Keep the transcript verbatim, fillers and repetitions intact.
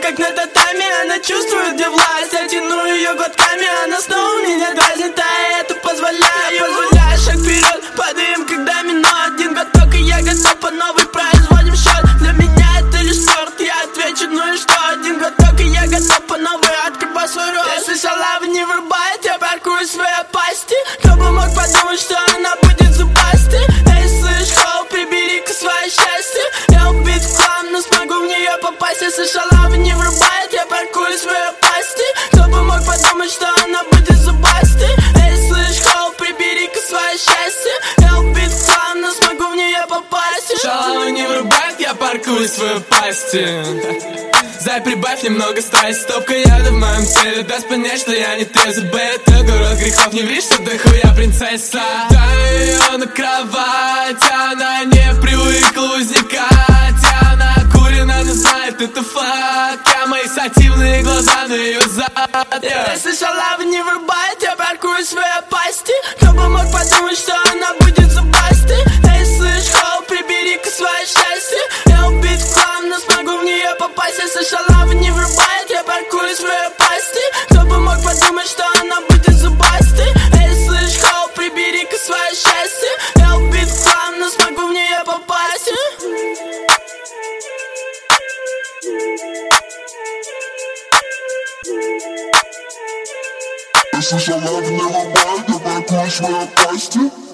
как на татами. Она чувствует, где власть, я тяну ее глотками. Она снова меня дразнит, а я это позволяю. Позволяю шаг вперед, падаем, когда минут один глоток, и я готов по новой, производим счет. Для меня это лишь спорт, я отвечу, ну и что? Один глоток, и я готов по новой, открывай свой рот. Если шалава не врубает, я паркую свои пасти. Кто бы мог подумать, что она будет зубастой? Эй, слышь, хоу, прибери-ка свое счастье. Я убит в хлам, но смогу в нее попасть. Если шалава не врубает, я паркую свои пасти. Кто бы мог подумать, что она будет зубастой? Эй, слышь, хоу, прибери-ка свое счастье. Я убит в хлам, но смогу в нее попасть. Шалава не врубает, я паркую свою пасти. Зай, прибавь немного страсти. Стопка яда в моем теле, даст понять, что я не трезвый. Это город грехов, не ври, что ты хуя принцесса. Дай ее на кровать, она не привыкла возникать. Она курена, но знает, это факт. Я мои сативные глаза на ее зад, yeah. Если шалава не врубает, я паркую свои пасти. Кто бы мог подумать, что она будет зубастой? Эй, слышь, хоу, прибери-ка свое счастье. Я убит в хлам, но смогу в нее попасть. Если шалава не врубает, я паркую свои пасти. Кто бы мог подумать, что она будет зубастой? Эй, слышь, хоу, прибери-ка свое счастье. Я убит в хлам, но смогу в нее попасть. Если шалава не врубает, я паркую свои пасти.